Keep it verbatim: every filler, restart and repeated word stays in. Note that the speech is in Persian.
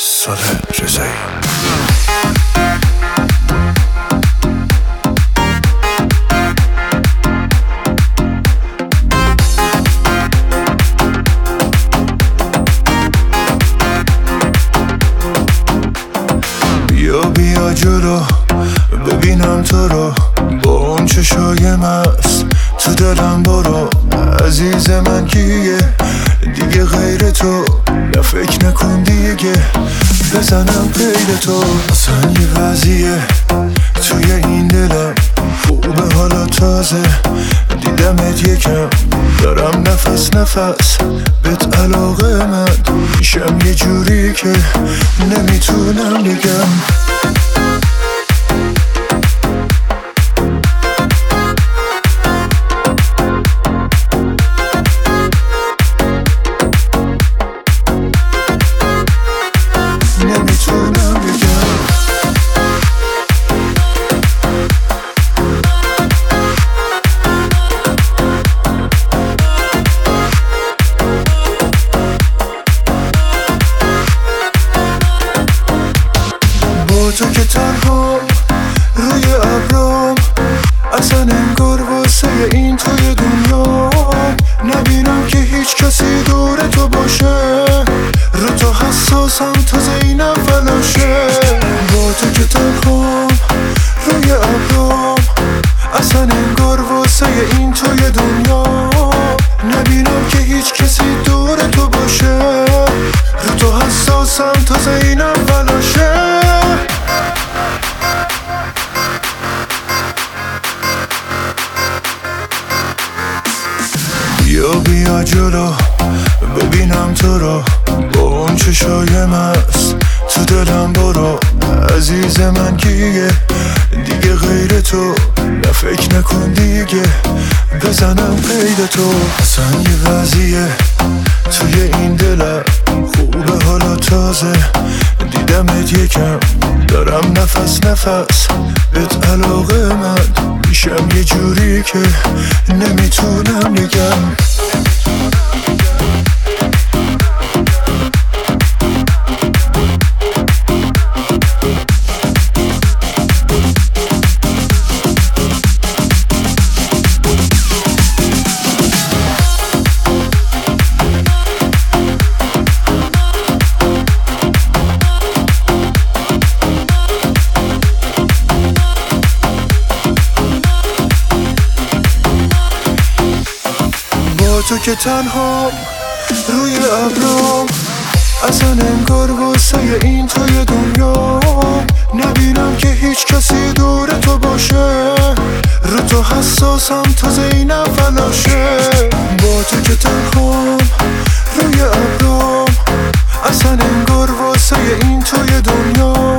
صادق رضایی. بیا بیا جلو ببینم تو رو، با اون چشای مست تو دلم برو. عزیز من کیه دیگه غیر تو؟ نه فکر نکن دیگه بزنم قید تو. اصلا یه وضعیه توی این دلم خوبه حالا تازه دیدمت یکم، دارم نفس نفس بهت علاقه من میشم یه جوری که نمیتونم بگم. تو که تنها روی ابرام، اصلا انگار واسه این توی دنیا نبینم که هیچ کسی دور تو باشه. رو تو حساسم تازه اینم فلاشه. با تو که تنها روی ابرام، اصلا انگار واسه این توی دنیا نبینم که هیچ کسی دور تو باشه. رو تو حساسم تازه اینم فلاشه. بیا بیا جلو ببینم تو رو، با اون چشای مست تو دلم برو. عزیز من کیه دیگه غیر تو؟ نه فکر نکن دیگه بزنم قید تو. اصلا یه وضعیه توی این دلم خوبه حالا تازه دیدمت یکم، دارم نفس نفس بهت علاقه من میشم یه جوری که نمیتونم بگم. تو که تنها روی ابرام، اصلا انگار واسه این توی دنیا نبینم که هیچ کسی دور تو باشه. رو تو حساسم تازه اینم فلاشه. با تو که تنها روی ابرام، اصلا انگار واسه این توی دنیا